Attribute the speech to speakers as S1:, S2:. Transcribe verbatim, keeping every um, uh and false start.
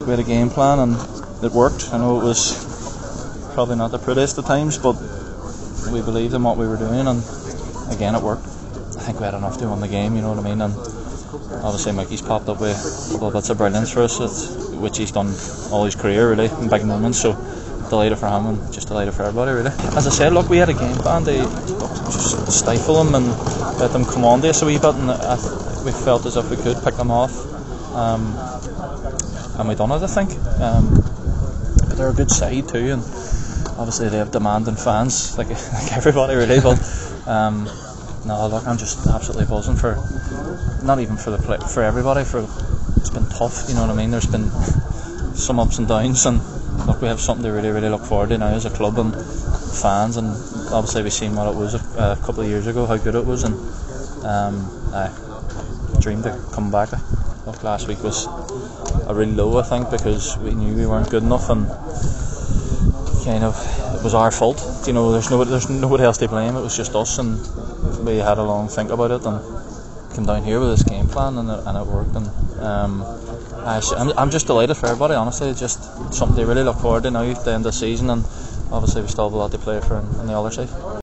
S1: we had a game plan and it worked. I know it was probably not the prettiest of times, but we believed in what we were doing, and again it worked. I think we had enough to win the game, you know what I mean, and obviously Mickey's popped up with a couple of bits of brilliance for us, it's, which he's done all his career really, in big moments, so delighted for him and just delighted for everybody really. As I said, look, we had a game plan to just stifle them and let them come on to us a wee bit, and I, we felt as if we could pick them off, um, and we done it I think. Um, but they're a good side too, and obviously they have demanding fans like, like everybody really, but um, no, look, I'm just absolutely buzzing for, not even for the play, for everybody, for it's been tough, you know what I mean, there's been some ups and downs, and look, we have something to really really look forward to now as a club and fans, and obviously we've seen what it was a, a couple of years ago, how good it was, and um, I dreamed to come back. Look, last week was a real low I think, because we knew we weren't good enough, and kind of it was our fault, you know, there's nobody, there's nobody else to blame, it was just us, and we had a long think about it and came down here with this game plan, and it, and it worked, and um, I, I'm, I'm just delighted for everybody, honestly, just something to really look forward to now at the end of the season, and obviously we still have a lot to play for on the other side.